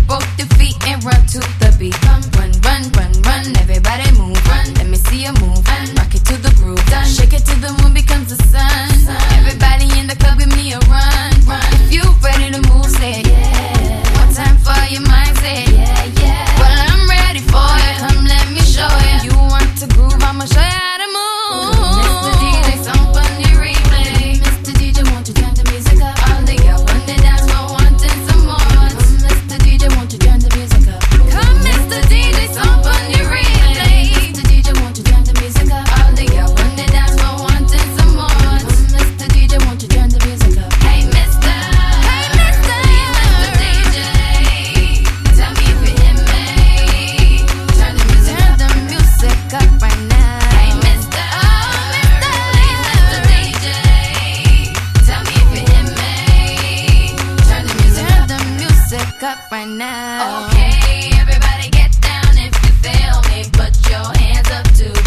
both your feet and run to the beat. Run, run, run, run, run, everybody move. Run, let me see you move. Rock it to the groove. Shake it till the moon becomes the sun. Everybody in the club, give me a run. If you ready to move, say yeah. One time for your mind, say yeah, yeah. Well, I'm ready for it. Come, let me show you. You want to groove, I'ma show you how to move. Mr. DJ, some funny replay. Mr. DJ, won't you turn the music up? All the girls on the dance floor wanting some more. Mr. DJ, won't you turn the music up? Come, Mr. DJ, some funny replay. Mr. DJ, won't you turn the music up? All the girls on the dance floor wanting some more. Mr. DJ, won't you turn the music up? Hey, Mr. Hey, Mr. DJ, tell me if you hear me. Turn the music up right now. Hey, Mr. Mr. DJ, tell me if you hear me. Turn the music up right now. Okay, everybody get down if you feel me. Put your hands up too.